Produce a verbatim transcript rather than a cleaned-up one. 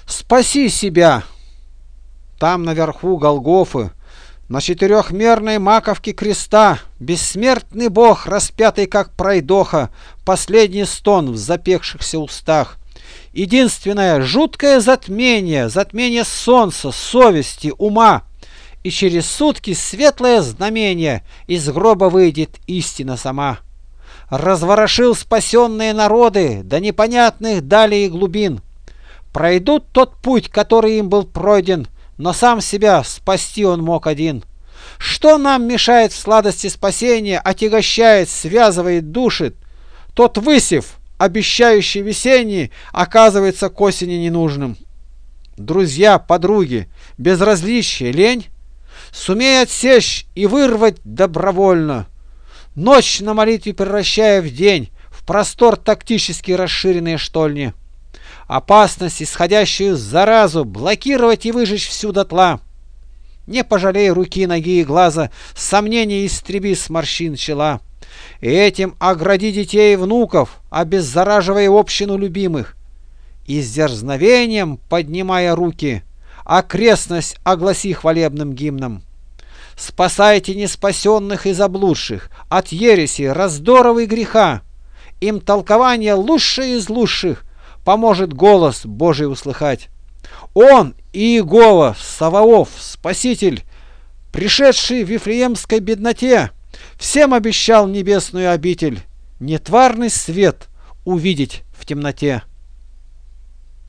Спаси себя! Там наверху Голгофы, на четырехмерной маковке креста, бессмертный Бог, распятый как пройдоха, последний стон в запекшихся устах. Единственное жуткое затмение, затмение солнца, совести, ума. И через сутки светлое знамение, из гроба выйдет истина сама. Разворошил спасенные народы до непонятных далей и глубин. Пройдут тот путь, который им был пройден, но сам себя спасти он мог один. Что нам мешает в сладости спасения, отягощает, связывает, душит? Тот высев, обещающий весенний, оказывается к осени ненужным. Друзья, подруги, безразличие, лень, сумей отсечь и вырвать добровольно. Ночь на молитве превращая в день, в простор тактически расширенные штольни. Опасность, исходящую заразу, блокировать и выжечь всю дотла. Не пожалей руки, ноги и глаза, сомнения истреби с морщин чела. И этим огради детей и внуков, обеззараживая общину любимых. И с дерзновением, поднимая руки, окрестность огласи хвалебным гимном. Спасайте неспасенных и заблудших от ереси, раздоров и греха. Им толкование лучшее из лучших поможет голос Божий услыхать. Он, Иегова, Саваоф, Спаситель, пришедший в Вифлеемской бедноте, всем обещал небесную обитель, нетварный свет увидеть в темноте.